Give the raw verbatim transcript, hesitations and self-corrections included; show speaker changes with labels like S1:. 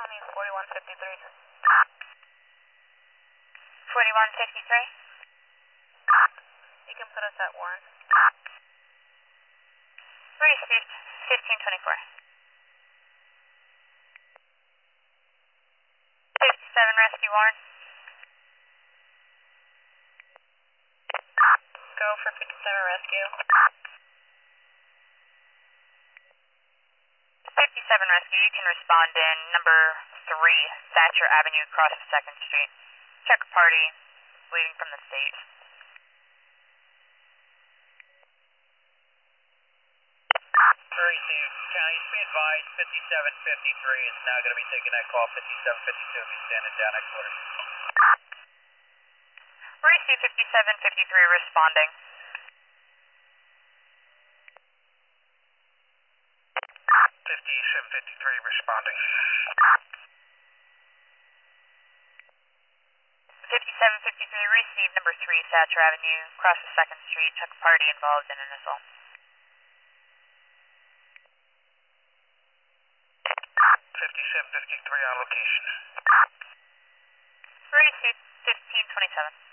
S1: County forty-one fifty-three. forty-one fifty-three? You can put us at Warren. Received, fifteen twenty-four. fifty-seven Rescue Warren. Go for fifty-seven Rescue. fifty-seven Rescue, you can respond in number three, Thatcher Avenue, across second Street. Check party, leaving from the state.
S2: Received. County, be advised, fifty-seven fifty-three is now going to be taking that call. fifty-seven fifty-two will be standing down at quarters.
S1: Received, fifty-seven fifty-three responding.
S2: fifty-seven fifty-three responding.
S1: fifty-seven fifty-three, received number three, Thatcher Avenue, across the second Street. Check party involved in an assault.
S2: fifty-seven fifty-three on location.
S1: Received, fifteen twenty-seven.